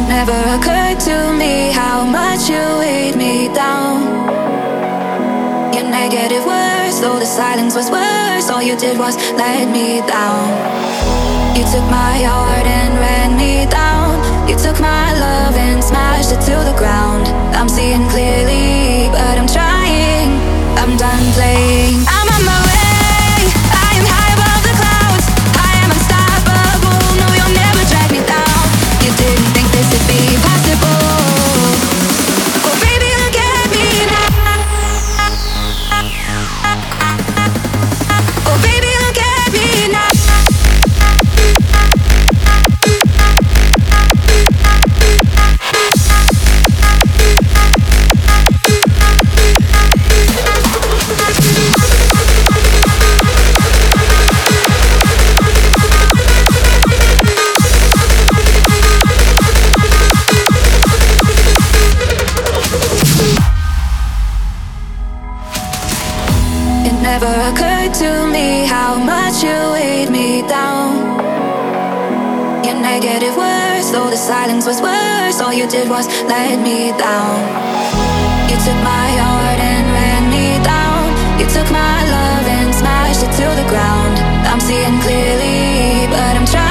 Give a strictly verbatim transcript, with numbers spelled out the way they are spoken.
Never occurred to me how much you weighed me down. Your negative words, though the silence was worse, all you did was let me down. You took my heart and ran me down. You took my love and smashed it to the ground. I'm seeing clearly, but I'm trying. I'm done playing. I'm on my way. I am high above the clouds. I am unstoppable. No, you'll never drag me down. You didn't think this would be possible. Oh baby, look at me now. Oh baby, look at me now. Never occurred to me how much you weighed me down. Your negative words, though the silence was worse, all you did was let me down. You took my heart and ran me down. You took my love and smashed it to the ground. I'm seeing clearly, but I'm trying.